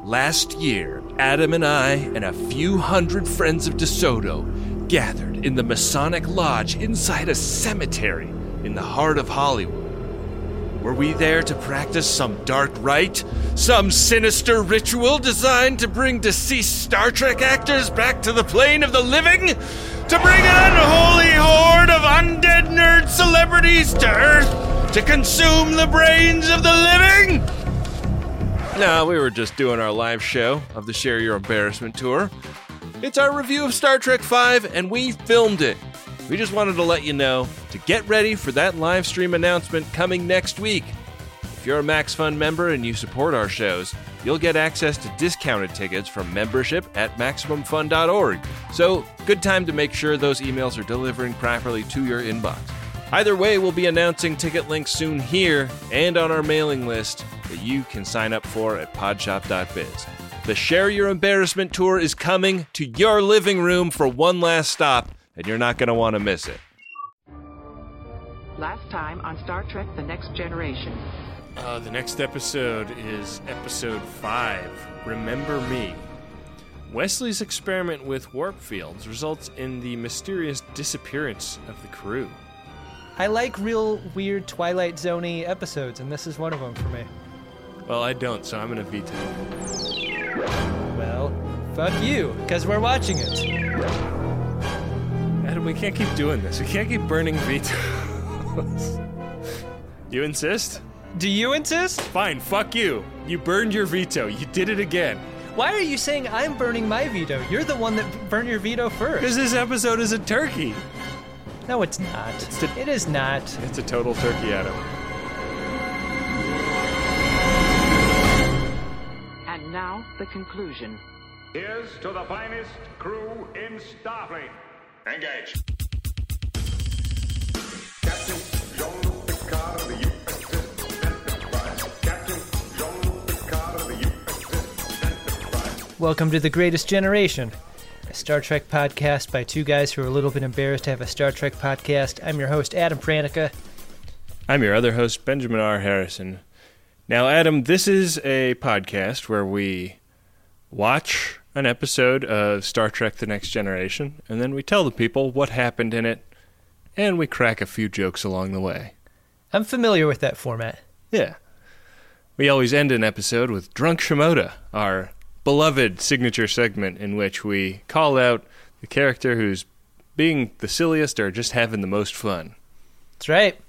Last year, Adam and I and a few hundred friends of DeSoto gathered in the Masonic Lodge inside a cemetery in the heart of Hollywood. Were we there to practice some dark rite? Some sinister ritual designed to bring deceased Star Trek actors back to the plane of the living? To bring an unholy horde of undead nerd celebrities to Earth to consume the brains of the living? No, we were just doing our live show of the Share Your Embarrassment tour. It's our review of Star Trek V, and we filmed it. We just wanted to let you know to get ready for that live stream announcement coming next week. If you're a MaxFun member and you support our shows, you'll get access to discounted tickets from membership at MaximumFun.org. So, good time to make sure those emails are delivering properly to your inbox. Either way, we'll be announcing ticket links soon here and on our mailing list that you can sign up for at podshop.biz. The Share Your Embarrassment tour is coming to your living room for one last stop, and you're not going to want to miss it. Last time on Star Trek The Next Generation. The next episode is episode 5, Remember Me. Wesley's experiment with warp fields results in the mysterious disappearance of the crew. I like real weird Twilight Zone-y episodes, and this is one of them for me. Well, I don't, so I'm going to veto. Well, fuck you, because we're watching it. Adam, we can't keep doing this. We can't keep burning vetoes. You insist? Do you insist? Fine, fuck you. You burned your veto. You did it again. Why are you saying I'm burning my veto? You're the one that burned your veto first. Because this episode is a turkey. No, it's not. It is not. It's a total turkey, Adam. And now, the conclusion. Here's to the finest crew in Starfleet. Engage. Captain Jean-Luc Picard of the USS Enterprise. Captain Jean-Luc Picard of the USS Enterprise. Welcome to The Greatest Generation, a Star Trek podcast by two guys who are a little bit embarrassed to have a Star Trek podcast. I'm your host, Adam Pranica. I'm your other host, Benjamin R. Harrison. Now, Adam, this is a podcast where we watch an episode of Star Trek The Next Generation, and then we tell the people what happened in it, and we crack a few jokes along the way. I'm familiar with that format. Yeah. We always end an episode with Drunk Shimoda, our beloved signature segment in which we call out the character who's being the silliest or just having the most fun. That's right.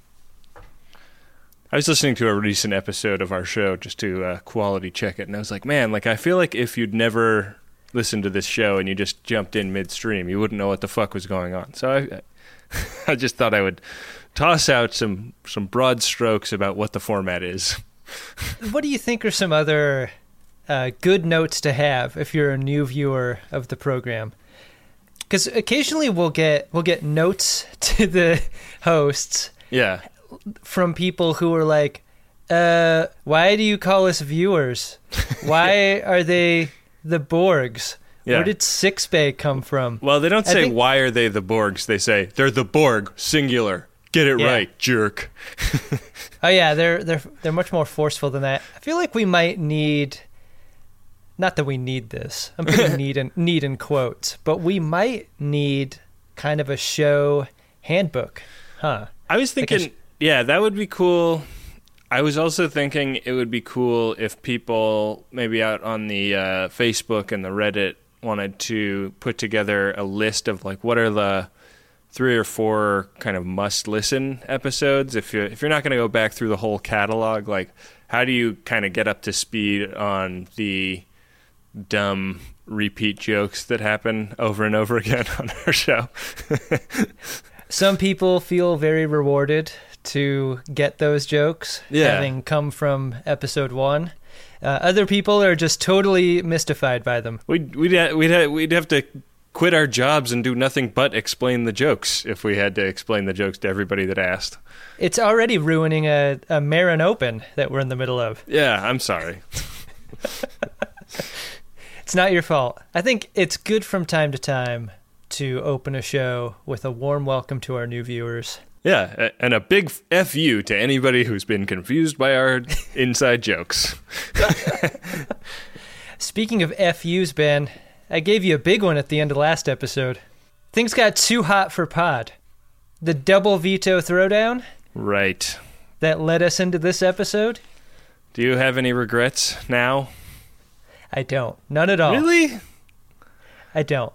I was listening to a recent episode of our show just to quality check it, and I was like, man, I feel like if you'd never listened to this show and you just jumped in midstream, you wouldn't know what the fuck was going on. So I just thought I would toss out some broad strokes about what the format is. What do you think are some other good notes to have if you're a new viewer of the program? Because occasionally we'll get notes to the hosts. Yeah. From people who are like, why do you call us viewers? Why are they the Borgs? Yeah. Where did Sixbay come from? Well, they don't say, why are they the Borgs? They say, they're the Borg, singular. Get it right, jerk. Oh, yeah, they're much more forceful than that. I feel like we might need, not that we need this, I'm putting need in quotes, but we might need kind of a show handbook, huh? I was thinking... Yeah, that would be cool. I was also thinking it would be cool if people maybe out on the Facebook and the Reddit wanted to put together a list of what are the 3 or 4 kind of must-listen episodes. If you're not going to go back through the whole catalog, how do you kind of get up to speed on the dumb repeat jokes that happen over and over again on our show? Some people feel very rewarded to get those jokes, having come from episode 1. Other people are just totally mystified by them. We'd have to quit our jobs and do nothing but explain the jokes if we had to explain the jokes to everybody that asked. It's already ruining a Marin Open that we're in the middle of. Yeah, I'm sorry. It's not your fault. I think it's good from time to time to open a show with a warm welcome to our new viewers. Yeah, and a big F you to anybody who's been confused by our inside jokes. Speaking of FUs, Ben, I gave you a big one at the end of last episode. Things got too hot for Pod. The double veto throwdown Right. that led us into this episode? Do you have any regrets now? I don't. None at all. Really? I don't.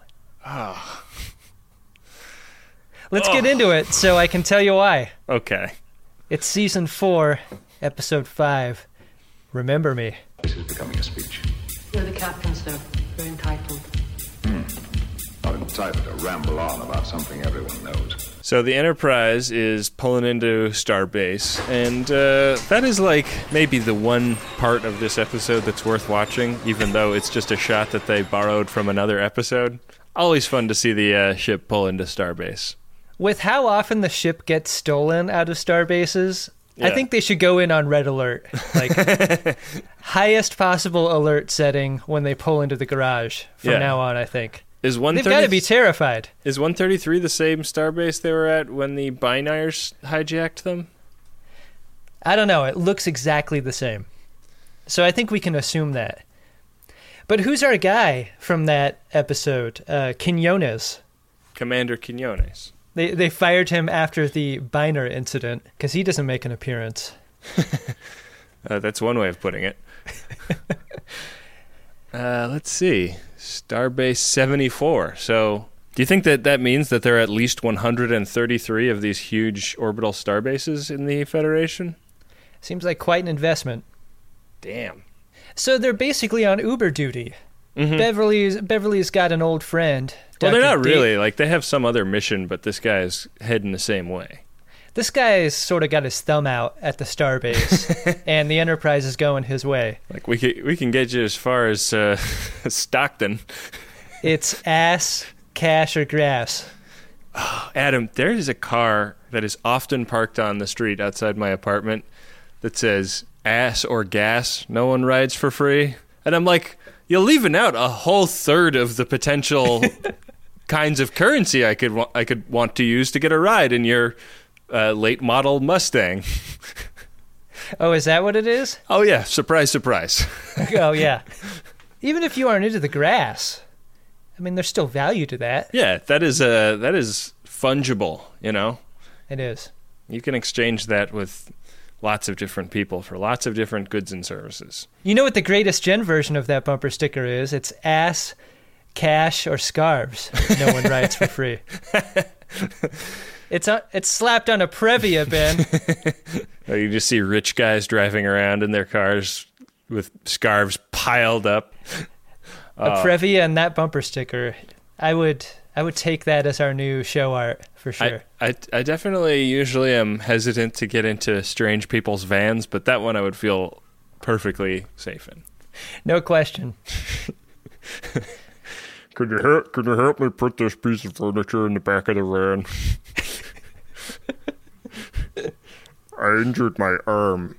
Let's get into it so I can tell you why. Okay. It's season 4, episode 5. Remember me. This is becoming a speech. You're the captain, sir. You're entitled. Not entitled to ramble on about something everyone knows. So the Enterprise is pulling into Starbase, and that is like maybe the one part of this episode that's worth watching, even though it's just a shot that they borrowed from another episode. Always fun to see the ship pull into Starbase. With how often the ship gets stolen out of Starbases, I Yeah. think they should go in on red alert. Like, highest possible alert setting when they pull into the garage from Yeah. now on, I think. Is They've got to 130 be terrified. Is 133 the same Starbase they were at when the Binars hijacked them? I don't know. It looks exactly the same. So I think we can assume that. But who's our guy from that episode? Quinones. Commander Quinones. They fired him after the Biner incident because he doesn't make an appearance. That's one way of putting it. Let's see. Starbase 74. So, do you think that means that there are at least 133 of these huge orbital starbases in the Federation? Seems like quite an investment. Damn. So they're basically on Uber duty. Mm-hmm. Beverly's got an old friend. Well, they're Dr. not really. Like, they have some other mission, but this guy's heading the same way. This guy's sort of got his thumb out at the Starbase, and the Enterprise is going his way. Like, we can get you as far as Stockton. It's ass, cash, or grass. Adam, there is a car that is often parked on the street outside my apartment that says, ass or gas, no one rides for free. And I'm like, you're leaving out a whole third of the potential kinds of currency I could want to use to get a ride in your late model Mustang. Oh, is that what it is? Oh, yeah. Surprise, surprise. Oh, yeah. Even if you aren't into the grass, I mean, there's still value to that. Yeah, that is fungible, you know? It is. You can exchange that with lots of different people for lots of different goods and services. You know what the greatest gen version of that bumper sticker is? It's ass, cash, or scarves. No one rides for free. It's slapped on a Previa, Ben. Or you just see rich guys driving around in their cars with scarves piled up. A Previa and that bumper sticker. I would take that as our new show art for sure. I definitely usually am hesitant to get into strange people's vans, but that one I would feel perfectly safe in. No question. Could you help me put this piece of furniture in the back of the van? I injured my arm.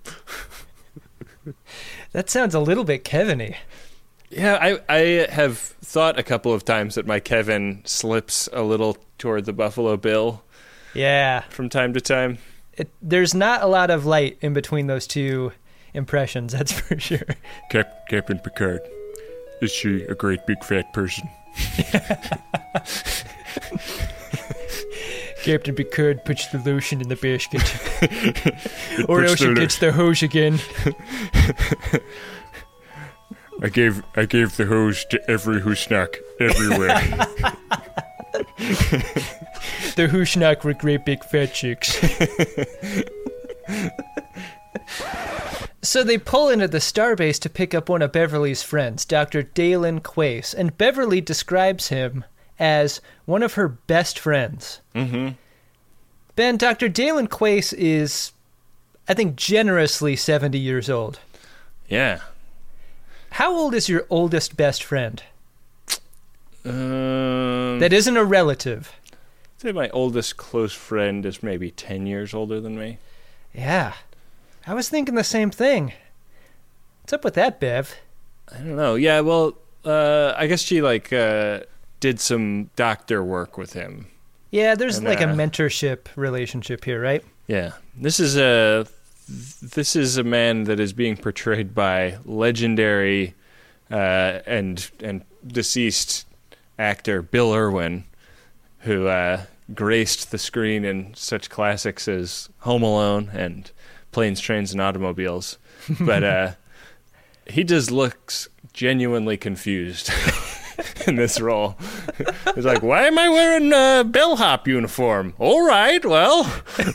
That sounds a little bit Kevin-y. Yeah, I have thought a couple of times that my Kevin slips a little toward the Buffalo Bill Yeah. from time to time. There's not a lot of light in between those two impressions, that's for sure. Captain Picard, is she a great big fat person? Captain Picard puts the lotion in the basket. Or else he gets the hose again. I gave the hose to every who snuck everywhere. The Hushnak were great big fat chicks. So they pull into the Starbase to pick up one of Beverly's friends, Dr. Dalen Quace, and Beverly describes him as one of her best friends. Mm-hmm. Ben, Dr. Dalen Quace is, I think, generously 70 years old. Yeah. How old is your oldest best friend? I'd That isn't a relative. say my oldest close friend is maybe 10 years older than me. Yeah. I was thinking the same thing. What's up with that, Bev? I don't know. Yeah, well, I guess she did some doctor work with him. Yeah, there's And, like a mentorship relationship here, right? Yeah. This is a man that is being portrayed by legendary and deceased actor Bill Irwin, who graced the screen in such classics as Home Alone and Planes, Trains, and Automobiles. But he just looks genuinely confused in this role. He's like, why am I wearing a bellhop uniform? All right, well.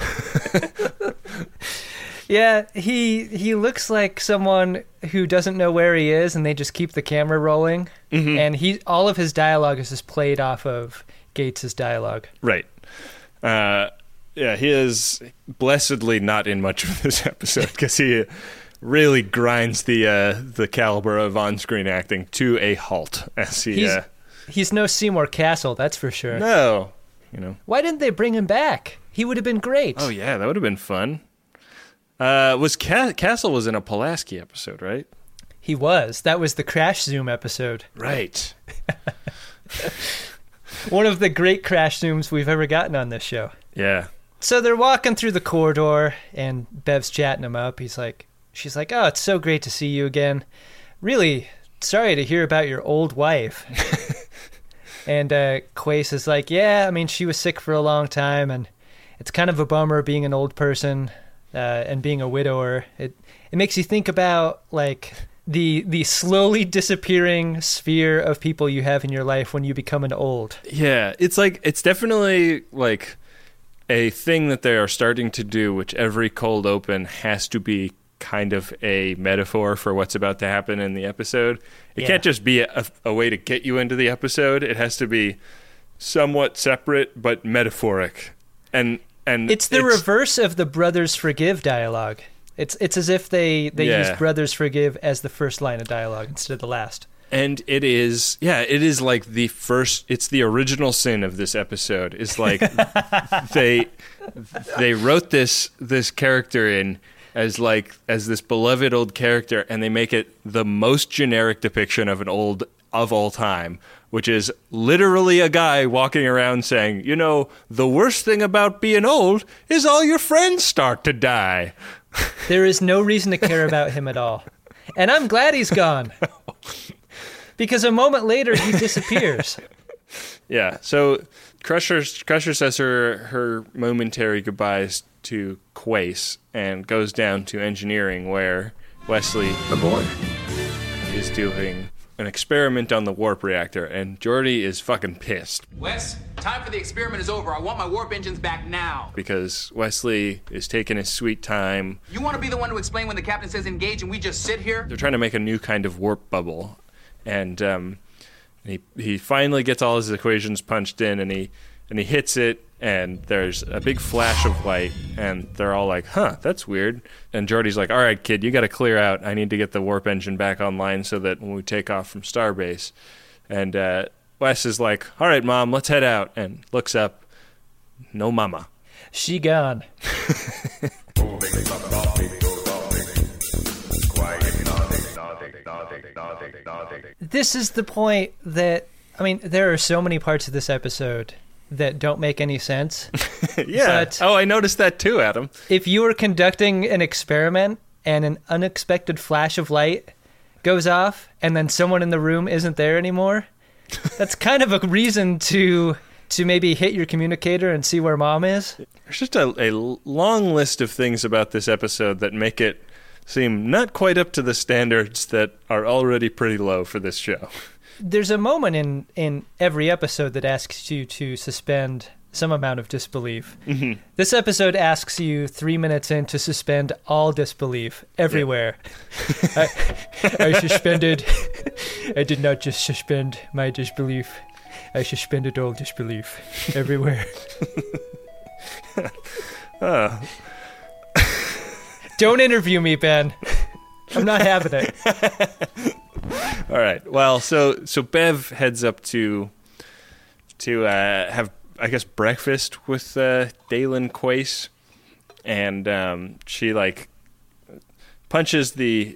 Yeah, he looks like someone who doesn't know where he is, and they just keep the camera rolling. Mm-hmm. And all of his dialogue is just played off of Gates's dialogue. Right. Yeah, he is blessedly not in much of this episode because he really grinds the caliber of on-screen acting to a halt as he's no Seymour Castle, that's for sure. No, you know. Why didn't they bring him back? He would have been great. Oh yeah, that would have been fun. Castle was in a Pulaski episode, right? He was. That was the Crash Zoom episode. Right. One of the great crash zooms we've ever gotten on this show. Yeah. So they're walking through the corridor, and Bev's chatting him up. She's like, oh, it's so great to see you again. Really sorry to hear about your old wife. And Quace is like, yeah, I mean, she was sick for a long time, and it's kind of a bummer being an old person and being a widower. It makes you think about, like, the slowly disappearing sphere of people you have in your life when you become an old. Yeah, it's definitely like a thing that they are starting to do, which every cold open has to be kind of a metaphor for what's about to happen in the episode. It can't just be a way to get you into the episode. It has to be somewhat separate but metaphoric. And it's the reverse of the Brothers Forgive dialogue. It's as if they use Brothers Forgive as the first line of dialogue instead of the last. And it is like it's the original sin of this episode. It's like they wrote this character in as this beloved old character, and they make it the most generic depiction of an old of all time, which is literally a guy walking around saying, you know, the worst thing about being old is all your friends start to die. There is no reason to care about him at all. And I'm glad he's gone. Because a moment later, he disappears. Yeah, so Crusher says her momentary goodbyes to Quace and goes down to engineering, where Wesley is doing an experiment on the warp reactor, and Geordi is fucking pissed. Wes, time for the experiment is over. I want my warp engines back now. Because Wesley is taking his sweet time. You want to be the one to explain when the captain says engage and we just sit here? They're trying to make a new kind of warp bubble. And he finally gets all his equations punched in, and he hits it, and there's a big flash of light, and they're all like, huh, that's weird. And Geordi's like, all right, kid, you got to clear out. I need to get the warp engine back online so that when we take off from Starbase. And Wes is like, all right, Mom, let's head out, and looks up. No mama. She gone. This is the point that, I mean, there are so many parts of this episode that don't make any sense. Yeah. But I noticed that too, Adam. if you were conducting an experiment and an unexpected flash of light goes off and then someone in the room isn't there anymore, that's kind of a reason to maybe hit your communicator and see where Mom is. There's just a long list of things about this episode that make it seem not quite up to the standards that are already pretty low for this show. There's a moment in every episode that asks you to suspend some amount of disbelief. Mm-hmm. This episode asks you 3 minutes in to suspend all disbelief everywhere. Yeah. I suspended. I did not just suspend my disbelief. I suspended all disbelief everywhere. Don't interview me, Ben. I'm not having it. All right. Well, so Bev heads up to have, I guess, breakfast with Dalen Quace, and she punches the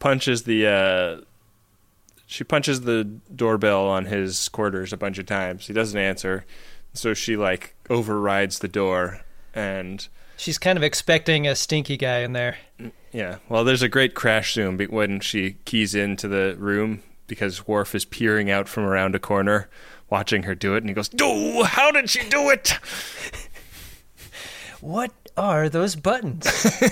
doorbell on his quarters a bunch of times. He doesn't answer, so she overrides the door, and she's kind of expecting a stinky guy in there. Yeah. Well, there's a great crash zoom when she keys into the room because Worf is peering out from around a corner, watching her do it, and he goes, "Oh, how did she do it?" What are those buttons?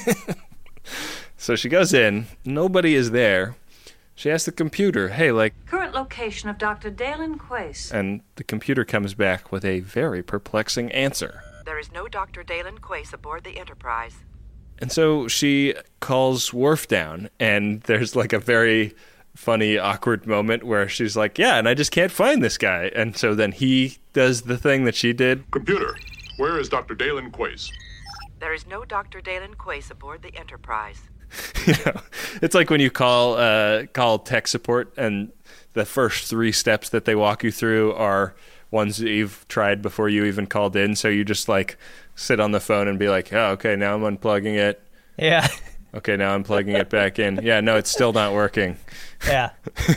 So she goes in. Nobody is there. She asks the computer, "Hey, like," Current location of Dr. Dalen Quace. and the computer comes back with a very perplexing answer. There is no Dr. Dalen Quace aboard the Enterprise. And so she calls Worf down, and there's like a very funny, awkward moment where she's like, "Yeah, and I just can't find this guy." And so then he does the thing that she did. Computer, where is Dr. Dalen Quace? There is no Dr. Dalen Quace aboard the Enterprise. You know, it's like when you call tech support, and the first 3 steps that they walk you through are ones that you've tried before you even called in. So you just like sit on the phone and be like, "Oh, okay, now I'm unplugging it. Yeah. Okay, now I'm plugging it back in. Yeah, no, it's still not working." Yeah.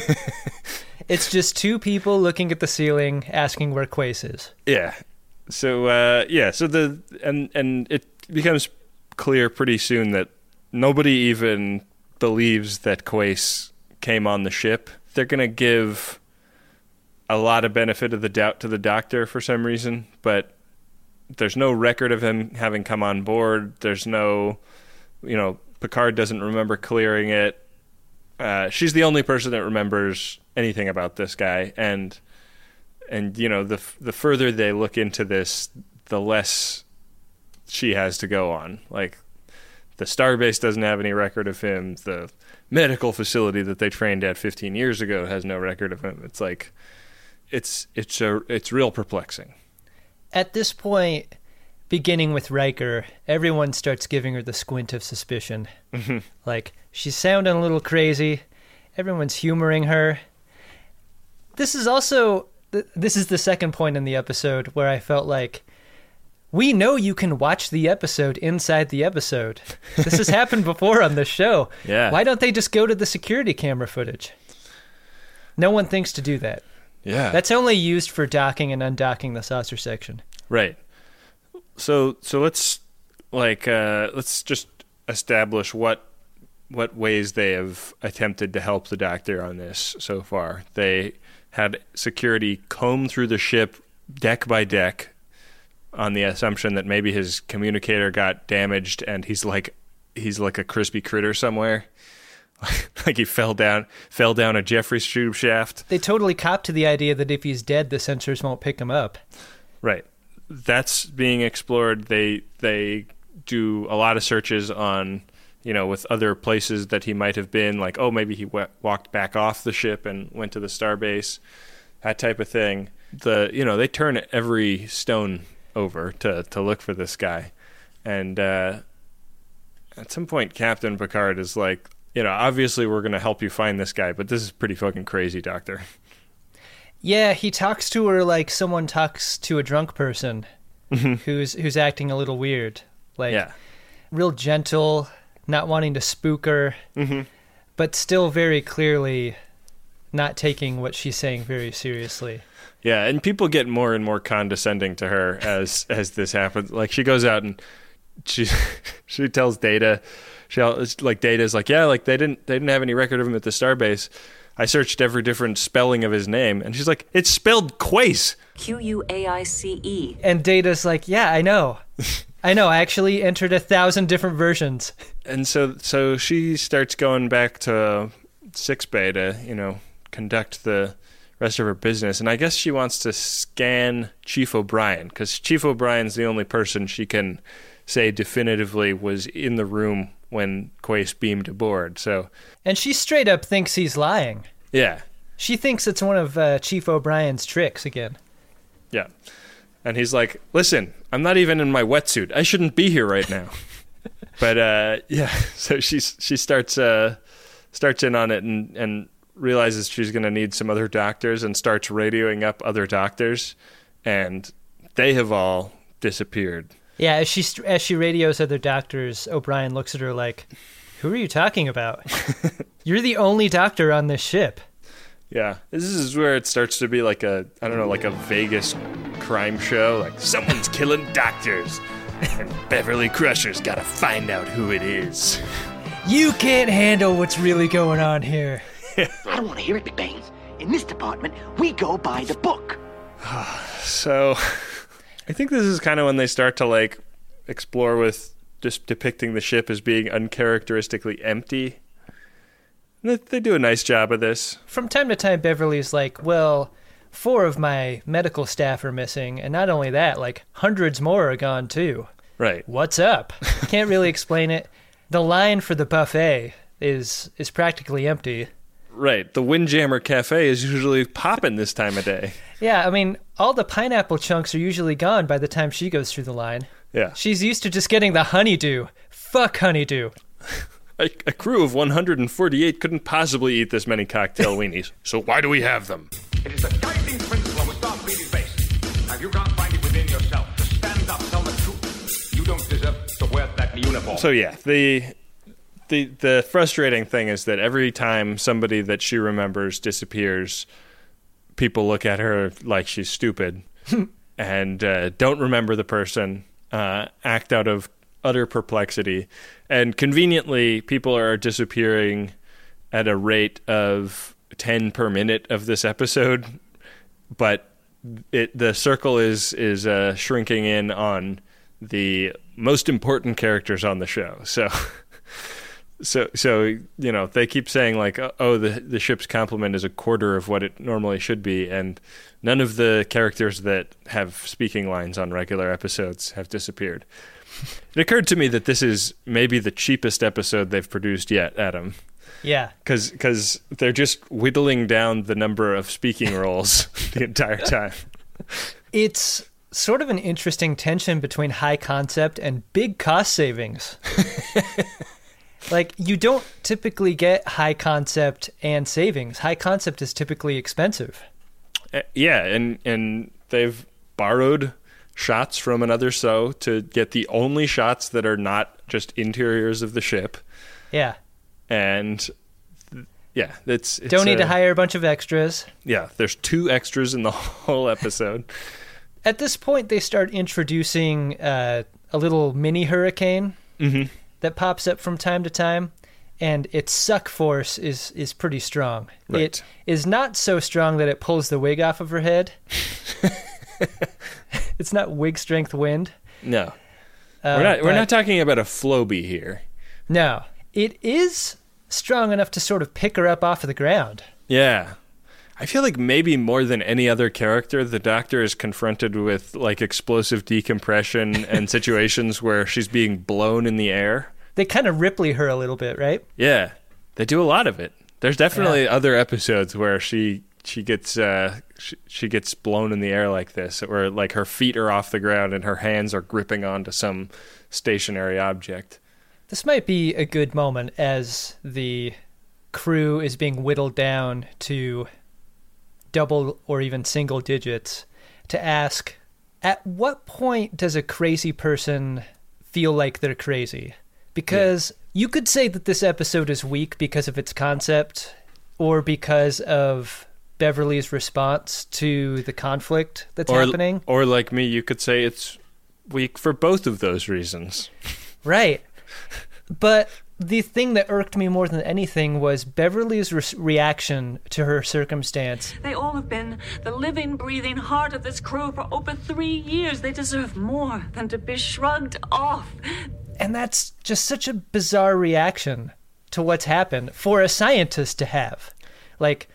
It's just 2 people looking at the ceiling asking where Quace is. Yeah. So and it becomes clear pretty soon that nobody even believes that Quace came on the ship. They're going to give a lot of benefit of the doubt to the Doctor for some reason, but there's no record of him having come on board. There's no, Picard doesn't remember clearing it. She's the only person that remembers anything about this guy, and the further they look into this, the less she has to go on. Like, the Starbase doesn't have any record of him. The medical facility that they trained at 15 years ago has no record of him. It's like, it's real perplexing. At this point, beginning with Riker, everyone starts giving her the squint of suspicion. Like, she's sounding a little crazy. Everyone's humoring her. This is the second point in the episode where I felt like, we know you can watch the episode inside the episode. This has happened before on the show. Yeah. Why don't they just go to the security camera footage? No one thinks to do that. Yeah. That's only used for docking and undocking the saucer section. Right. So let's just establish what ways they have attempted to help the Doctor on this so far. They had security comb through the ship deck by deck on the assumption that maybe his communicator got damaged and he's like a crispy critter somewhere. Like he fell down a Jeffries tube shaft. They totally cop to the idea that if he's dead, the sensors won't pick him up. Right. That's being explored. They do a lot of searches on, with other places that he might have been, like, oh, maybe he walked back off the ship and went to the Starbase, that type of thing. They turn every stone over to look for this guy. And at some point, Captain Picard is like, obviously we're going to help you find this guy, but this is pretty fucking crazy, Doctor. Yeah, he talks to her like someone talks to a drunk person who's acting a little weird. Like, real gentle, not wanting to spook her, but still very clearly not taking what she's saying very seriously. Yeah, and people get more and more condescending to her as this happens. Like, she goes out and she tells Data, Data's like, yeah, like they didn't have any record of him at the Starbase. I searched every different spelling of his name, and she's like, it's spelled Quace. Quaice. And Data's like, yeah, I know. I actually entered 1,000 different versions. And so she starts going back to sickbay to, conduct the rest of her business. And I guess she wants to scan Chief O'Brien, because Chief O'Brien's the only person she can say definitively was in the room when Quace beamed aboard. And she straight up thinks he's lying. Yeah. She thinks it's one of Chief O'Brien's tricks again. Yeah. And he's like, listen, I'm not even in my wetsuit. I shouldn't be here right now. But, so she starts in on it and realizes she's going to need some other doctors and starts radioing up other doctors. And they have all disappeared. Yeah, as she radios other doctors, O'Brien looks at her like, who are you talking about? You're the only doctor on this ship. Yeah, this is where it starts to be like a Vegas crime show. Like, someone's killing doctors, and Beverly Crusher's gotta find out who it is. You can't handle what's really going on here. I don't want to hear it, Big Bang. In this department, we go by the book. So, I think this is kind of when they start to, like, explore with just depicting the ship as being uncharacteristically empty. They do a nice job of this. From time to time, Beverly's like, well, 4 of my medical staff are missing, and not only that, like, hundreds more are gone, too. Right. What's up? Can't really explain it. The line for the buffet is practically empty. Right. The Windjammer Cafe is usually popping this time of day. Yeah, I mean, all the pineapple chunks are usually gone by the time she goes through the line. Yeah. She's used to just getting the honeydew. Fuck honeydew. A crew of 148 couldn't possibly eat this many cocktail weenies. So why do we have them? It is the guiding principle of a Starfleet is based. Now, if you can't find it within yourself to stand up, tell the truth. You don't deserve to wear that uniform. So yeah, the frustrating thing is that every time somebody that she remembers disappears, people look at her like she's stupid and don't remember the person, act out of utter perplexity. And conveniently, people are disappearing at a rate of 10 per minute of this episode, but the circle is shrinking in on the most important characters on the show. So you know, they keep saying like, oh, the ship's complement is a quarter of what it normally should be, and none of the characters that have speaking lines on regular episodes have disappeared. It occurred to me that this is maybe the cheapest episode they've produced yet, Adam. Yeah. Because they're just whittling down the number of speaking roles the entire time. It's sort of an interesting tension between high concept and big cost savings. Like, you don't typically get high concept and savings. High concept is typically expensive. Yeah, and they've borrowed shots from another show to get the only shots that are not just interiors of the ship. Yeah. And yeah, it's don't need to hire a bunch of extras. Yeah, there's 2 extras in the whole episode. At this point, they start introducing a little mini hurricane that pops up from time to time, and its suck force is pretty strong. Right. It is not so strong that it pulls the wig off of her head. It's not wig strength wind. No. We're not talking about a Floby here. No. It is strong enough to sort of pick her up off of the ground. Yeah. I feel like maybe more than any other character, the Doctor is confronted with like explosive decompression and situations where she's being blown in the air. They kind of Ripley her a little bit, right? Yeah. They do a lot of it. There's definitely other episodes where she gets blown in the air like this, or like her feet are off the ground and her hands are gripping onto some stationary object. This might be a good moment as the crew is being whittled down to double or even single digits to ask, at what point does a crazy person feel like they're crazy? Because you could say that this episode is weak because of its concept or because of Beverly's response to the conflict that's happening. Or like me, you could say it's weak for both of those reasons. Right. But the thing that irked me more than anything was Beverly's reaction to her circumstance. They all have been the living, breathing heart of this crew for over 3 years. They deserve more than to be shrugged off. And that's just such a bizarre reaction to what's happened for a scientist to have. Like,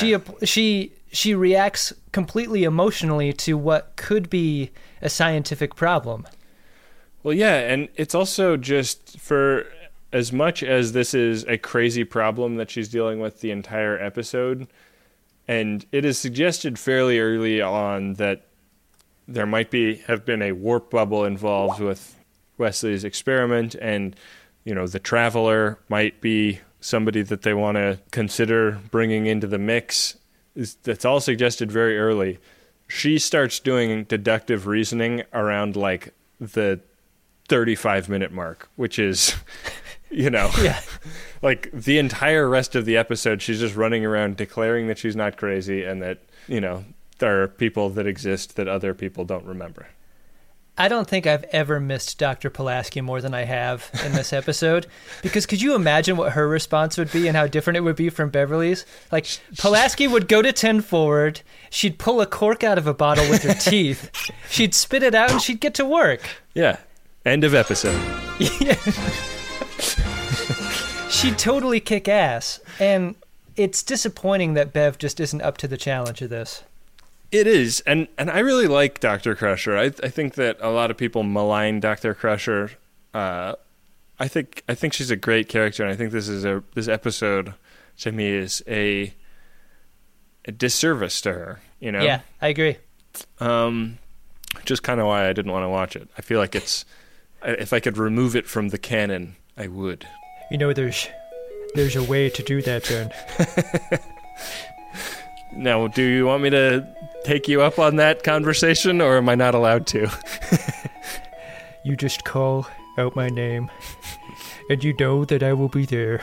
she reacts completely emotionally to what could be a scientific problem. Well, yeah, and it's also just for as much as this is a crazy problem that she's dealing with the entire episode, and it is suggested fairly early on that there might have been a warp bubble involved with Wesley's experiment, and the Traveler might be somebody that they want to consider bringing into the mix. That's all suggested very early. She starts doing deductive reasoning around like the 35-minute mark, which is, like the entire rest of the episode, she's just running around declaring that she's not crazy and that, there are people that exist that other people don't remember. I don't think I've ever missed Dr. Pulaski more than I have in this episode. Because could you imagine what her response would be and how different it would be from Beverly's? Like, Pulaski would go to 10 forward, she'd pull a cork out of a bottle with her teeth, she'd spit it out, and she'd get to work. Yeah. End of episode. Yeah. She'd totally kick ass. And it's disappointing that Bev just isn't up to the challenge of this. It is, and I really like Dr. Crusher. I think that a lot of people malign Dr. Crusher. I think she's a great character, and I think this episode to me is a disservice to her. You know? Yeah, I agree. Just kind of why I didn't want to watch it. I feel like if I could remove it from the canon, I would. You know, there's a way to do that, Ben. Now, do you want me to take you up on that conversation, or am I not allowed to? You just call out my name, and you know that I will be there.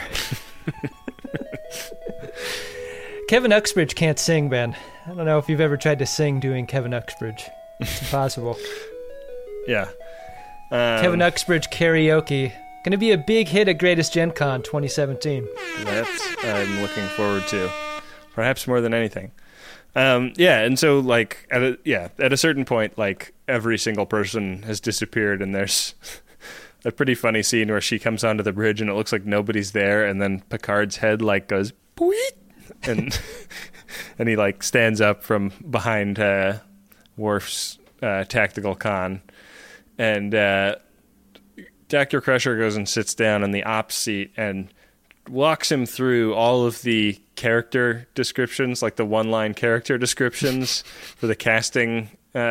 Kevin Uxbridge can't sing, Ben. I don't know if you've ever tried to sing doing Kevin Uxbridge. It's impossible. Yeah. Kevin Uxbridge karaoke. Going to be a big hit at Greatest Gen Con 2017. That I'm looking forward to. Perhaps more than anything. And so, like, at a certain point, like, every single person has disappeared, and there's a pretty funny scene where she comes onto the bridge, and it looks like nobody's there, and then Picard's head, like, goes, Boit! and and he, like, stands up from behind Worf's tactical con, and Dr. Crusher goes and sits down in the ops seat and walks him through all of the character descriptions, like the one-line character descriptions for the casting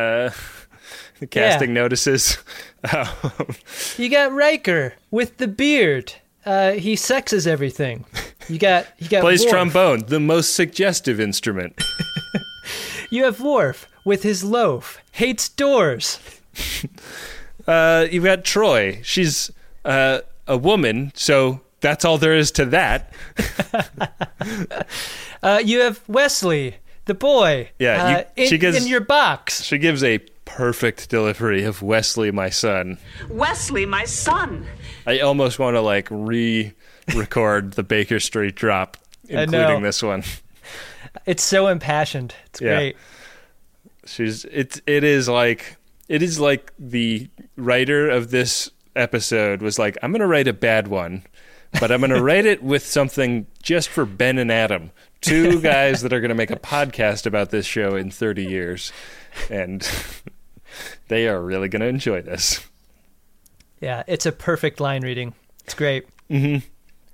notices. You got Riker with the beard. He sexes everything. You got plays Worf. trombone, the most suggestive instrument. You have Worf with his loaf. Hates doors. You've got Troy. She's a woman, so that's all there is to that. You have Wesley, the boy. Yeah, in your box. She gives a perfect delivery of Wesley, my son. Wesley, my son. I almost want to, like, re-record the Baker Street drop, including this one. It's so impassioned. It's great. It is like the writer of this episode was like, I'm going to write a bad one, but I'm going to write it with something just for Ben and Adam, two guys that are going to make a podcast about this show in 30 years, and they are really going to enjoy this. Yeah, it's a perfect line reading. It's great. Mm-hmm.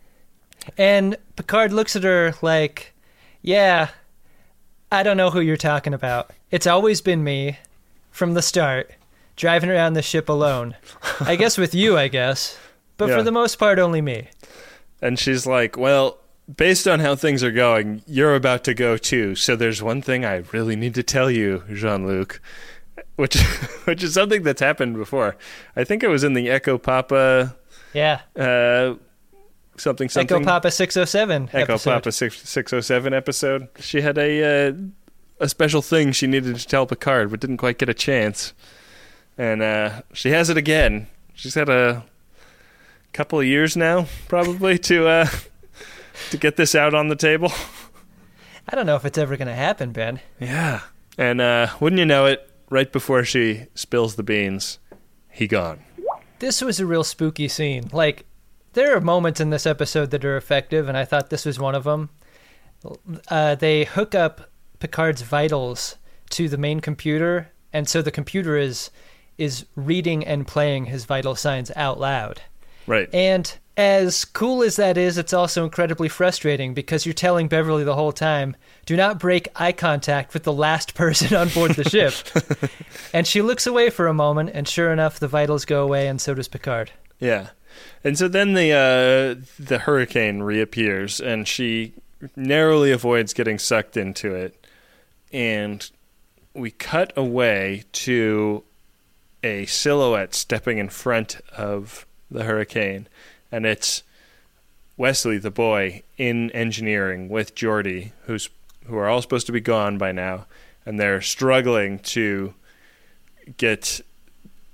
And Picard looks at her like, yeah, I don't know who you're talking about. It's always been me from the start, driving around the ship alone. I guess with you, but for the most part, only me. And she's like, well, based on how things are going, you're about to go too. So there's one thing I really need to tell you, Jean-Luc, which is something that's happened before. I think it was in the Echo Papa. Yeah. Something. Echo Papa 607. Echo episode. Papa 607 episode. She had a special thing she needed to tell Picard, but didn't quite get a chance. And she has it again. She's had a couple of years now, probably, to get this out on the table. I don't know if it's ever going to happen, Ben. Yeah. And wouldn't you know it, right before she spills the beans, he gone. This was a real spooky scene. Like, there are moments in this episode that are effective, and I thought this was one of them. They hook up Picard's vitals to the main computer, and so the computer is reading and playing his vital signs out loud. Right. And as cool as that is, it's also incredibly frustrating because you're telling Beverly the whole time, do not break eye contact with the last person on board the ship. And she looks away for a moment, and sure enough, the vitals go away, and so does Picard. Yeah. And so then the hurricane reappears, and she narrowly avoids getting sucked into it. And we cut away to a silhouette stepping in front of the hurricane, and it's Wesley, the boy, in engineering with Geordi, who are all supposed to be gone by now, and they're struggling to get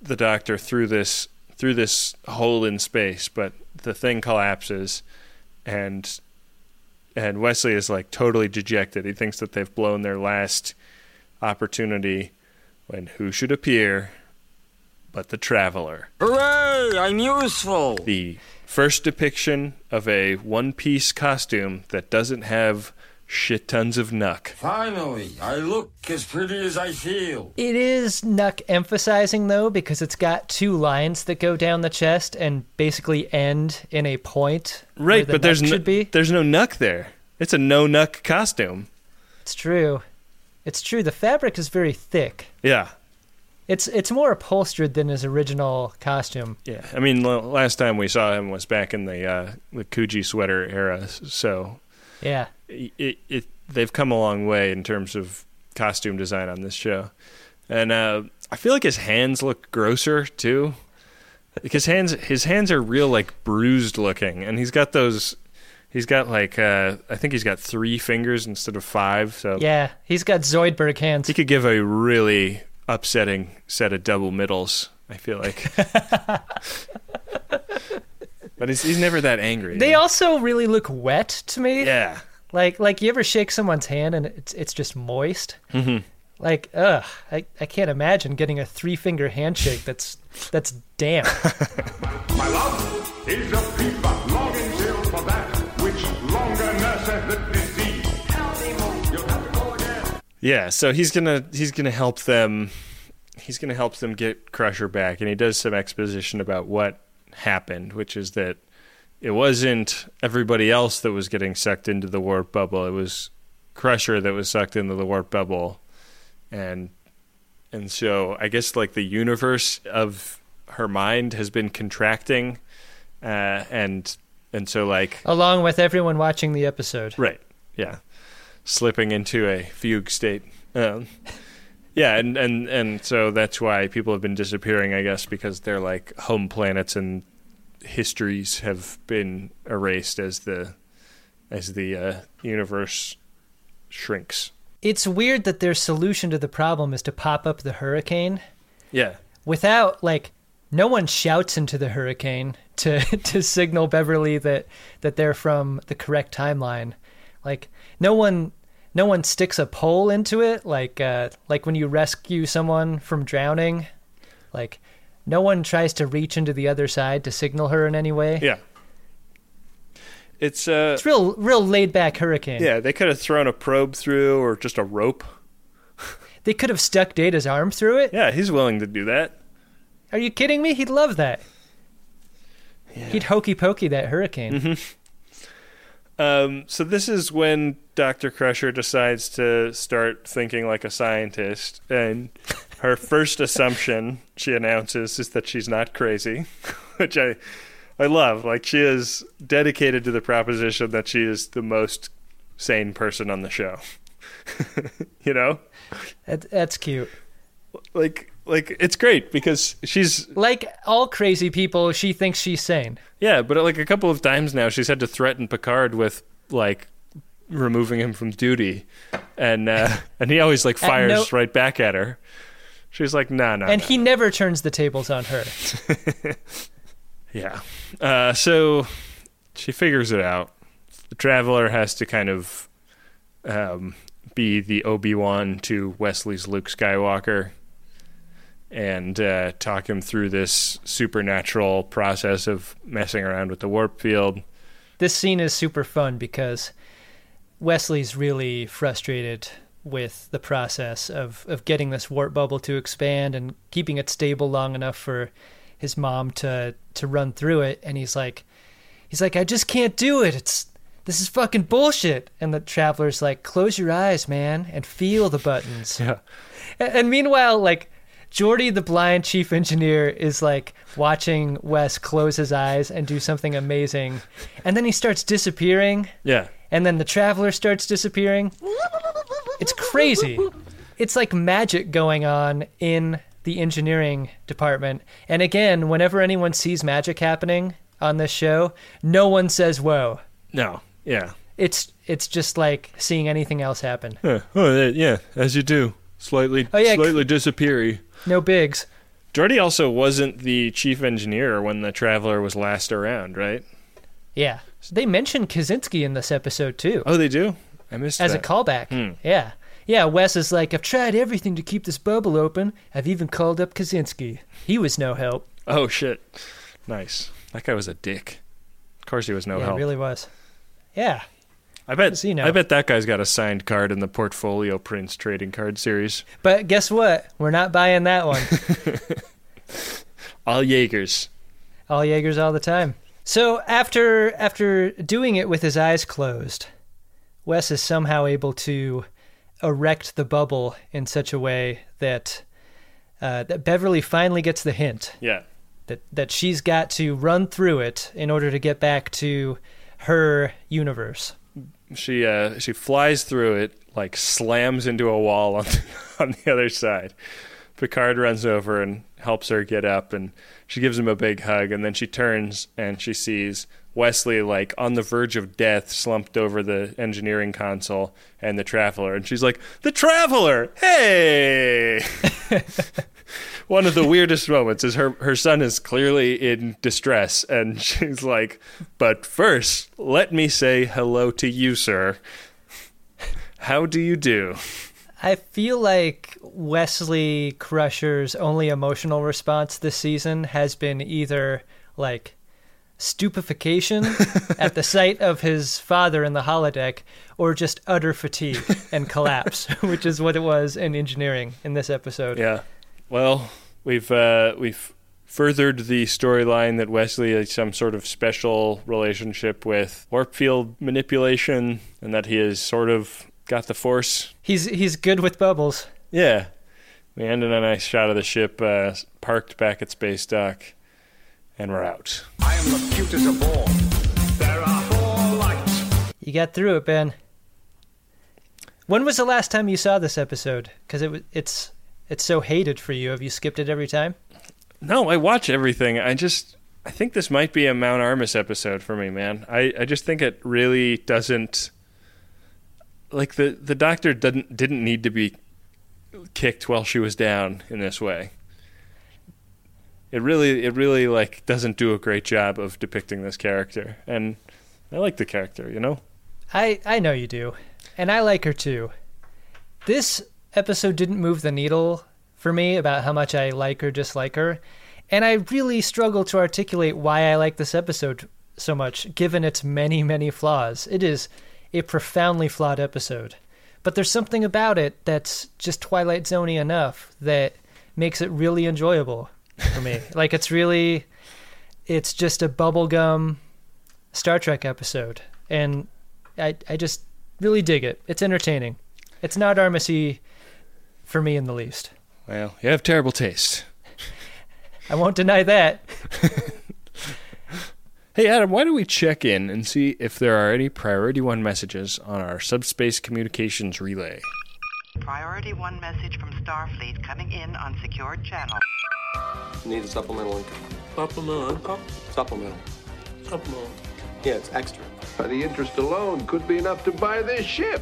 the Doctor through this hole in space, but the thing collapses, and Wesley is like totally dejected. He thinks that they've blown their last opportunity, when who should appear but the Traveler. Hooray! I'm useful! The first depiction of a one-piece costume that doesn't have shit tons of nuck. Finally, I look as pretty as I feel. It is Nuck emphasizing, though, because it's got two lines that go down the chest and basically end in a point. Right, but there's should be. There's no nuck there. It's a no-nuck costume. It's true. It's true. The fabric is very thick. Yeah. It's more upholstered than his original costume. Yeah. I mean, last time we saw him was back in the Coogee sweater era, so... Yeah. They've come a long way in terms of costume design on this show. And I feel like his hands look grosser, too. Because his hands are real, like, bruised looking. And he's got like, I think he's got 3 fingers instead of 5. So yeah, he's got Zoidberg hands. He could give a really upsetting set of double middles, I feel like. But he's never that angry. They also really look wet to me. Yeah. Like you ever shake someone's hand and it's just moist? Mm-hmm. Like, ugh, I can't imagine getting a 3-finger handshake that's damp. My love is a fever, longing still for that which longer nurseth the disease. You'll have to go again. Yeah, so he's gonna help them. He's gonna help them get Crusher back, and he does some exposition about what happened, which is that it wasn't everybody else that was getting sucked into the warp bubble. It was Crusher that was sucked into the warp bubble, and so I guess like the universe of her mind has been contracting, and so like along with everyone watching the episode, right? Yeah, slipping into a fugue state. Yeah, and so that's why people have been disappearing, I guess, because they're like home planets and histories have been erased as the universe shrinks. It's weird that their solution to the problem is to pop up the hurricane. Yeah. Without, like, no one shouts into the hurricane to signal Beverly that they're from the correct timeline. Like, no one sticks a pole into it, like when you rescue someone from drowning. Like, no one tries to reach into the other side to signal her in any way. Yeah. It's real laid back hurricane. Yeah, they could have thrown a probe through or just a rope. They could have stuck Data's arm through it. Yeah, he's willing to do that. Are you kidding me? He'd love that. Yeah. He'd hokey pokey that hurricane. Mm-hmm. So this is when Dr. Crusher decides to start thinking like a scientist, and her first assumption, she announces, is that she's not crazy, which I love. Like, she is dedicated to the proposition that she is the most sane person on the show. You know? That's cute. Like it's great because she's... Like all crazy people, she thinks she's sane. Yeah, but like a couple of times now, she's had to threaten Picard with, like, removing him from duty. And he always, like, fires right back at her. She's like, no. And he never turns the tables on her. Yeah. So she figures it out. The Traveler has to kind of be the Obi-Wan to Wesley's Luke Skywalker and talk him through this supernatural process of messing around with the warp field. This scene is super fun because Wesley's really frustrated with the process of getting this warp bubble to expand and keeping it stable long enough for his mom to run through it. And he's like, I just can't do it. This is fucking bullshit. And the Traveler's like, close your eyes, man, and feel the buttons. Yeah. And meanwhile, like, Geordi, the blind chief engineer, is like watching Wes close his eyes and do something amazing. And then he starts disappearing. Yeah. And then the Traveler starts disappearing. It's crazy. It's like magic going on in the engineering department. And again, whenever anyone sees magic happening on this show, no one says whoa. No. Yeah. It's just like seeing anything else happen. Yeah, as you do. Slightly disappear-y. No bigs. Geordi also wasn't the chief engineer when the Traveler was last around, right? Yeah. They mentioned Kaczynski in this episode, too. Oh, they do? I missed As that. a callback. Yeah. Yeah, Wes is like, I've tried everything to keep this bubble open. I've even called up Kaczynski. He was no help. Oh, shit. Nice. That guy was a dick. Of course he was no help. He really was. Yeah. I bet that guy's got a signed card in the Portfolio Prince trading card series. But guess what? We're not buying that one. All Jaegers. All Jaegers all the time. So after doing it with his eyes closed, Wes is somehow able to erect the bubble in such a way that that Beverly finally gets the hint. Yeah. That she's got to run through it in order to get back to her universe. She flies through it, like slams into a wall on the other side. Picard runs over and helps her get up, and she gives him a big hug, and then she turns and she sees Wesley like on the verge of death, slumped over the engineering console, and the Traveler, and she's like, "The Traveler! Hey!" One of the weirdest moments is her son is clearly in distress, and she's like, "But first, let me say hello to you, sir. How do you do?" I feel like Wesley Crusher's only emotional response this season has been either like stupefaction at the sight of his father in the holodeck, or just utter fatigue and collapse, which is what it was in engineering in this episode. Yeah. Well, we've furthered the storyline that Wesley has some sort of special relationship with warp field manipulation, and that he has sort of got the Force. He's good with bubbles. Yeah. We ended a nice shot of the ship parked back at Space Dock, and we're out. I am the cutest of all. There are 4 lights. You got through it, Ben. When was the last time you saw this episode? Because it's so hated for you. Have you skipped it every time? No, I watch everything. I think this might be a Mount Armus episode for me, man. I just think it really doesn't... Like, the Doctor didn't need to be kicked while she was down in this way. It really like doesn't do a great job of depicting this character, and I like the character, you know? I know you do, and I like her too. This episode didn't move the needle for me about how much I like or dislike her, and I really struggle to articulate why I like this episode so much, given its many, many flaws. It is a profoundly flawed episode, but there's something about it that's just Twilight Zone-y enough that makes it really enjoyable for me. Like, it's just a bubblegum Star Trek episode, and I just really dig it. It's entertaining. It's not Armus-y for me in the least. Well, you have terrible taste. I won't deny that. Hey, Adam, why don't we check in and see if there are any Priority 1 messages on our subspace communications relay? Priority 1 message from Starfleet coming in on secured channel. Need a supplemental income. Supplemental income? Supplemental. Supplemental. Yeah, it's extra. The interest alone could be enough to buy this ship.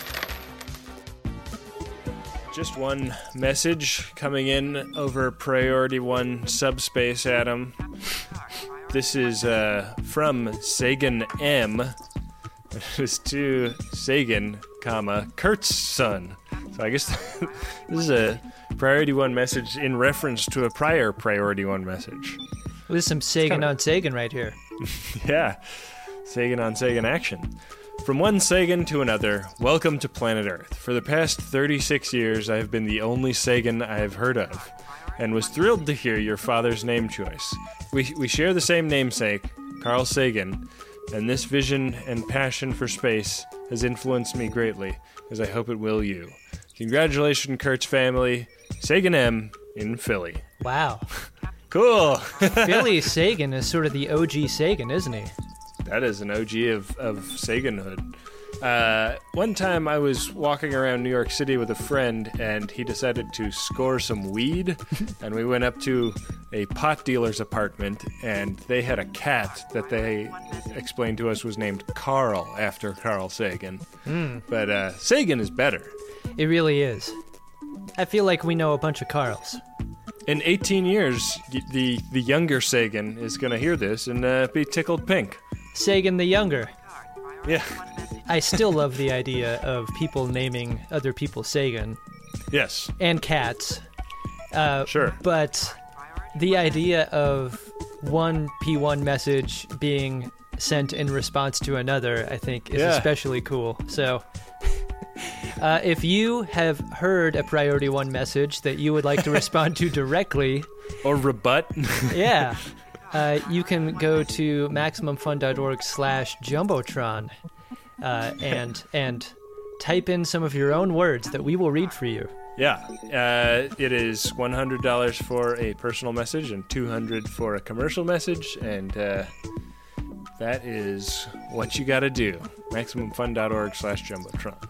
Just one message coming in over Priority 1 subspace, Adam. This is from Sagan M. It is to Sagan, Kurt's son. So I guess this is a Priority 1 message in reference to a prior Priority 1 message. There's some Sagan on Sagan right here. Yeah, Sagan on Sagan action. From one Sagan to another, welcome to planet Earth. For the past 36 years, I have been the only Sagan I have heard of, and was thrilled to hear your father's name choice. We share the same namesake, Carl Sagan, and this vision and passion for space has influenced me greatly, as I hope it will you. Congratulations, Kurt's family. Sagan M. in Philly. Wow. Cool. Philly Sagan is sort of the OG Sagan, isn't he? That is an OG of Saganhood. One time I was walking around New York City with a friend, and he decided to score some weed, and we went up to a pot dealer's apartment, and they had a cat that they explained to us was named Carl, after Carl Sagan. But Sagan is better. It really is. I feel like we know a bunch of Carls. In 18 years, the younger Sagan is going to hear this and be tickled pink. Sagan the Younger. Yeah. I still love the idea of people naming other people Sagan. Yes. And cats. Sure. But the idea of one P1 message being sent in response to another, I think, is especially cool. So if you have heard a Priority 1 message that you would like to respond to directly... Or rebut. Yeah. You can go to MaximumFun.org/Jumbotron and type in some of your own words that we will read for you. Yeah. It is $100 for a personal message and $200 for a commercial message, and that is what you got to do. MaximumFun.org/Jumbotron.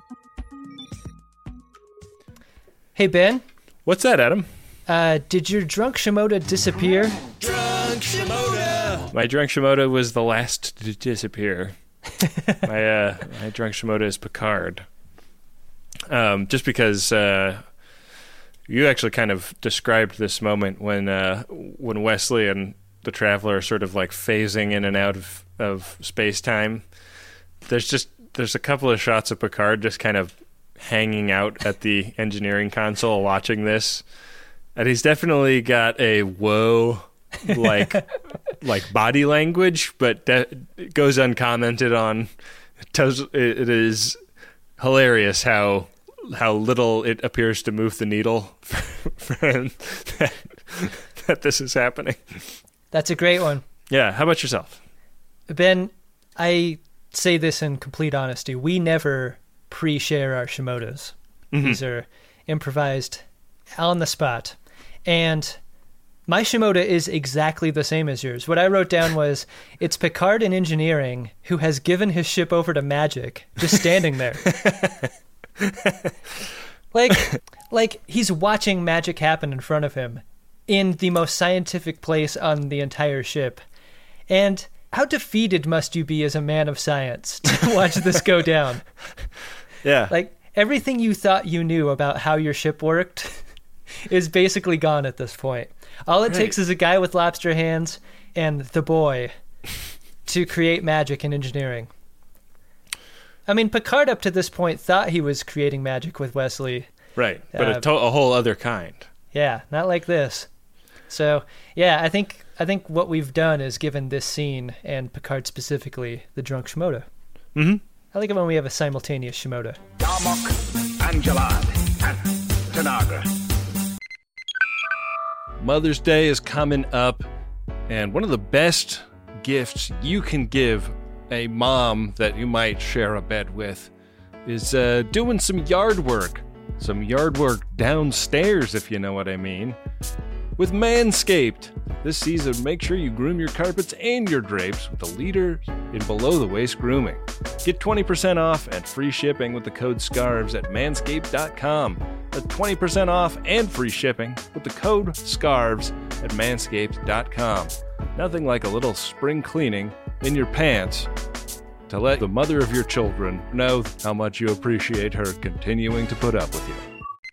Hey, Ben. What's that, Adam? Did your drunk Shimoda disappear? Drunk Shimoda! My drunk Shimoda was the last to disappear. My drunk Shimoda is Picard. Just because you actually kind of described this moment when Wesley and the Traveler are sort of like phasing in and out of space-time. There's a couple of shots of Picard just kind of hanging out at the engineering console watching this. And he's definitely got a whoa like body language, but it goes uncommented on. It is hilarious how little it appears to move the needle for him that this is happening. That's a great one. Yeah. How about yourself? Ben, I say this in complete honesty. We never pre-share our Shimodas. Mm-hmm. These are improvised on the spot. And my Shimoda is exactly the same as yours. What I wrote down was, it's Picard in engineering who has given his ship over to magic, just standing there. like he's watching magic happen in front of him in the most scientific place on the entire ship. And how defeated must you be as a man of science to watch this go down? Yeah. Like, everything you thought you knew about how your ship worked is basically gone at this point. All it takes is a guy with lobster hands and the boy to create magic in engineering. I mean, Picard up to this point thought he was creating magic with Wesley. Right, but a whole other kind. Yeah, not like this. So, yeah, I think what we've done is given this scene, and Picard specifically, the drunk Shimoda. Mm-hmm. I like it when we have a simultaneous Shimoda. Darmok, Angelad, and Tanagra. Mother's Day is coming up, and one of the best gifts you can give a mom that you might share a bed with is doing some yard work. Some yard work downstairs, if you know what I mean. With Manscaped. This season, make sure you groom your carpets and your drapes with the leader in below-the-waist grooming. Get 20% off and free shipping with the code SCARVES at manscaped.com. That's 20% off and free shipping with the code SCARVES at manscaped.com. Nothing like a little spring cleaning in your pants to let the mother of your children know how much you appreciate her continuing to put up with you.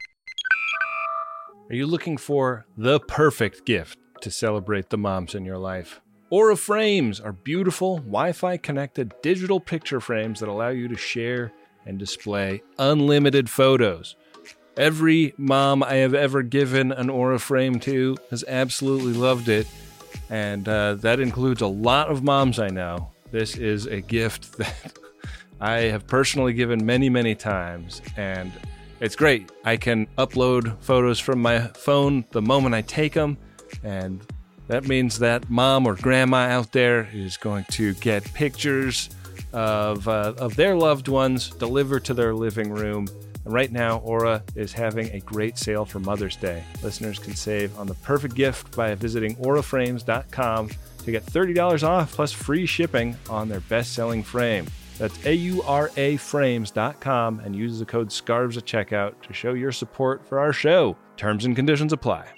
Are you looking for the perfect gift to celebrate the moms in your life? Aura Frames are beautiful, Wi-Fi connected digital picture frames that allow you to share and display unlimited photos. Every mom I have ever given an Aura Frame to has absolutely loved it, and that includes a lot of moms I know. This is a gift that I have personally given many, many times, and it's great. I can upload photos from my phone the moment I take them, and that means that mom or grandma out there is going to get pictures of their loved ones delivered to their living room. And right now, Aura is having a great sale for Mother's Day. Listeners can save on the perfect gift by visiting auraframes.com to get $30 off plus free shipping on their best-selling frame. That's auraframes.com and use the code SCARVES at checkout to show your support for our show. Terms and conditions apply.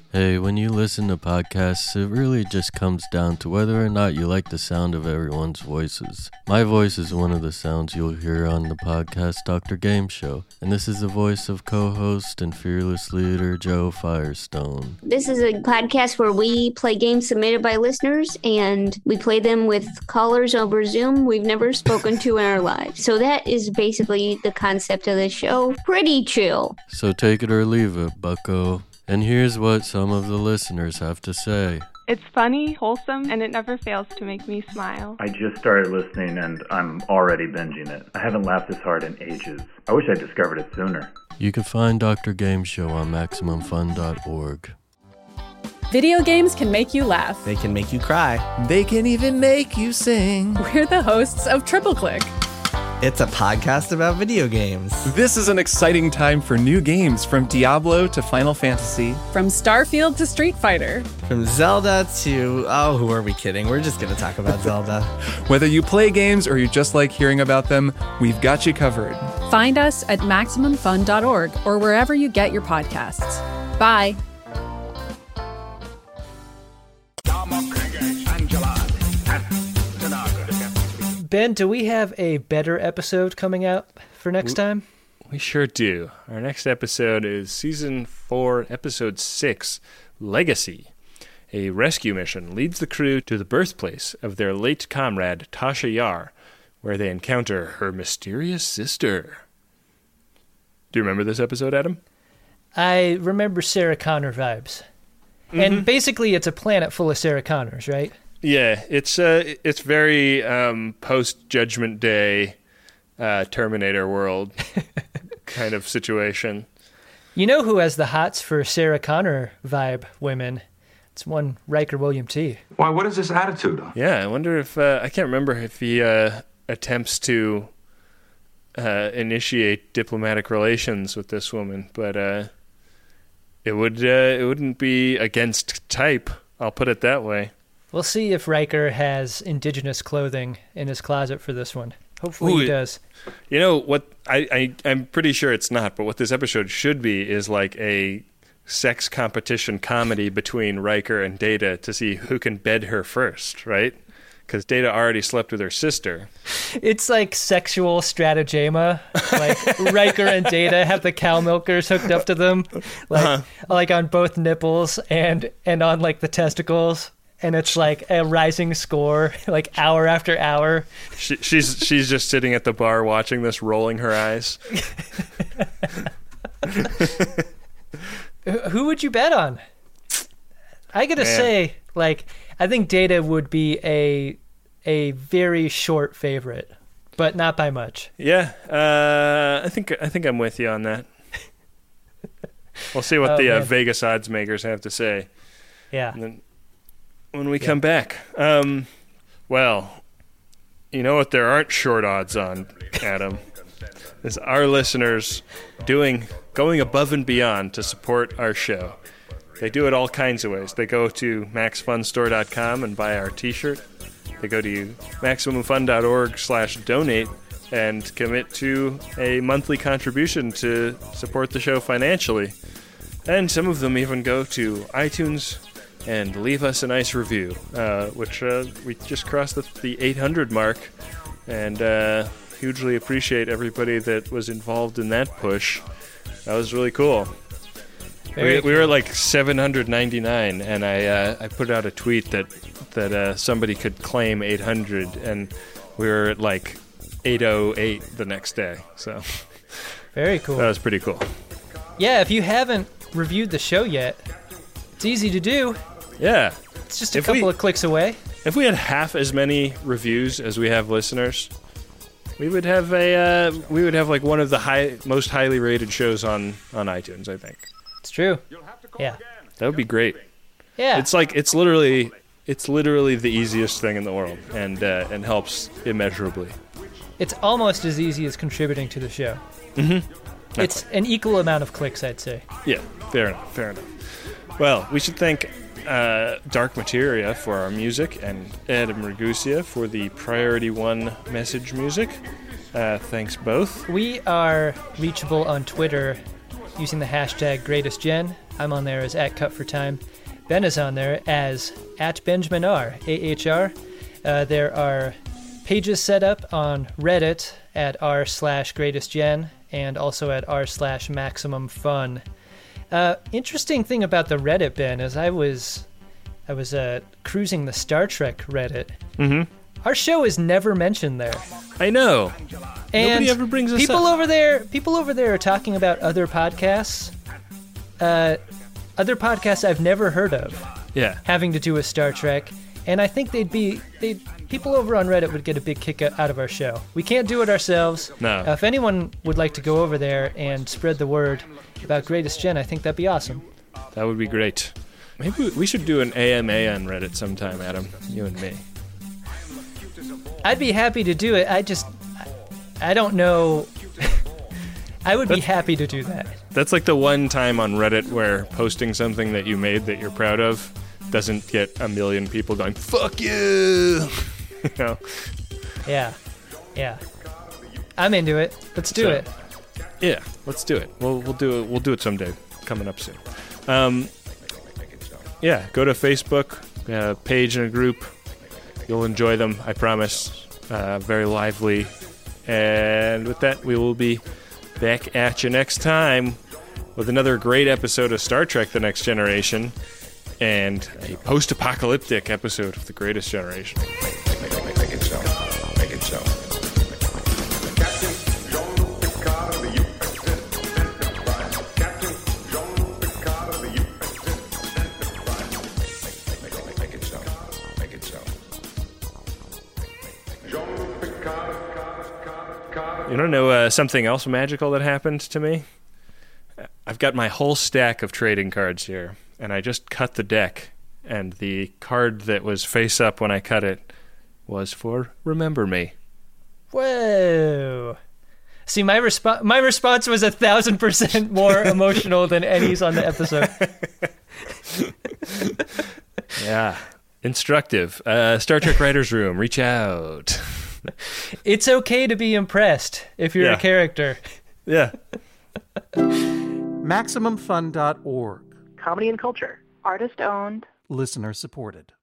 Hey, when you listen to podcasts, it really just comes down to whether or not you like the sound of everyone's voices. My voice is one of the sounds you'll hear on the podcast Dr. Game Show, and this is the voice of co-host and fearless leader Joe Firestone. This is a podcast where we play games submitted by listeners, and we play them with callers over Zoom we've never spoken to in our lives. So that is basically the concept of the show. Pretty chill. So take it or leave it, bucko. And here's what some of the listeners have to say. It's funny, wholesome, and it never fails to make me smile. I just started listening and I'm already binging it. I haven't laughed this hard in ages. I wish I discovered it sooner. You can find Dr. Game Show on MaximumFun.org. Video games can make you laugh. They can make you cry. They can even make you sing. We're the hosts of Triple Click. It's a podcast about video games. This is an exciting time for new games, from Diablo to Final Fantasy. From Starfield to Street Fighter. From Zelda to... oh, who are we kidding? We're just going to talk about Zelda. Whether you play games or you just like hearing about them, we've got you covered. Find us at MaximumFun.org or wherever you get your podcasts. Bye. Ben, do we have a better episode coming out for next time? We sure do. Our next episode is Season 4, Episode 6, Legacy. A rescue mission leads the crew to the birthplace of their late comrade, Tasha Yar, where they encounter her mysterious sister. Do you remember this episode, Adam? I remember Sarah Connor vibes. Mm-hmm. And basically it's a planet full of Sarah Connors, right? Yeah, it's very post-Judgment Day Terminator world kind of situation. You know who has the hots for Sarah Connor vibe women? It's one Riker William T. Why, what is this attitude? Yeah, I wonder if... I can't remember if he attempts to initiate diplomatic relations with this woman, but it wouldn't be against type, I'll put it that way. We'll see if Riker has indigenous clothing in his closet for this one. Hopefully he does. You know, what I'm pretty sure it's not, but what this episode should be is like a sex competition comedy between Riker and Data to see who can bed her first, right? Because Data already slept with her sister. It's like sexual stratagema. Like Riker and Data have the cow milkers hooked up to them, like on both nipples and on like the testicles. And it's like a rising score, like hour after hour. She's just sitting at the bar watching this, rolling her eyes. Who would you bet on? I gotta say, like, I think Data would be a very short favorite, but not by much. Yeah, I think I'm with you on that. We'll see what the Vegas odds makers have to say. Yeah. And then, when we come back. Well, you know what there aren't short odds on, Adam, is our listeners going above and beyond to support our show. They do it all kinds of ways. They go to MaxFunStore.com and buy our t-shirt. They go to MaximumFun.org/donate and commit to a monthly contribution to support the show financially. And some of them even go to iTunes and leave us a nice review, which we just crossed the 800 mark, and hugely appreciate everybody that was involved in that push. That was really cool. We were like 799, and I put out a tweet that somebody could claim 800, and we were at like 808 the next day. So very cool. That was pretty cool. Yeah, if you haven't reviewed the show yet, it's easy to do. Yeah. It's just a couple of clicks away. If we had half as many reviews as we have listeners, we would have like one of the most highly rated shows on iTunes, I think. It's true. Yeah. That would be great. Yeah. It's literally the easiest thing in the world, and helps immeasurably. It's almost as easy as contributing to the show. Mm-hmm. It's an equal amount of clicks, I'd say. Yeah, fair enough. Well, we should thank Dark Materia for our music, and Adam Ragusia for the Priority 1 message music. Thanks both. We are reachable on Twitter using the hashtag GreatestGen. I'm on there as @CutForTime. Ben is on there as @BenjaminR, AHR. There are pages set up on Reddit at r/greatestgen and also at r/maximumfun. Interesting thing about the Reddit, Ben, is I was cruising the Star Trek Reddit. Mm-hmm. Our show is never mentioned there. I know. And nobody ever brings us people up. People over there are talking about other podcasts. Other podcasts I've never heard of. Yeah. Having to do with Star Trek, and I think people over on Reddit would get a big kick out of our show. We can't do it ourselves. No. If anyone would like to go over there and spread the word about Greatest Gen, I think that'd be awesome. That would be great. Maybe we should do an AMA on Reddit sometime, Adam. You and me. I'd be happy to do it. I don't know. I would be happy to do that. That's like the one time on Reddit where posting something that you made that you're proud of doesn't get a million people going, fuck you! You know? Yeah. I'm into it. Let's do it. Yeah, let's do it. We'll do it someday. Coming up soon. Yeah, go to Facebook, page and a group. You'll enjoy them, I promise. Very lively. And with that, we will be back at you next time with another great episode of Star Trek The Next Generation and a post-apocalyptic episode of The Greatest Generation. Make it so. Make it so. Captain Jean-Luc Picard of the USS Enterprise. Captain Jean-Luc Picard of the USS Enterprise. Make it so. Make it so. Jean-Luc Picard. You don't know something else magical that happened to me? I've got my whole stack of trading cards here, and I just cut the deck, and the card that was face up when I cut it was for Remember Me. Whoa. See, my response was 1,000% more emotional than Eddie's on the episode. Yeah. Instructive. Star Trek Writers Room, reach out. It's okay to be impressed if you're a character. Yeah. MaximumFun.org. Comedy and culture. Artist owned. Listener supported.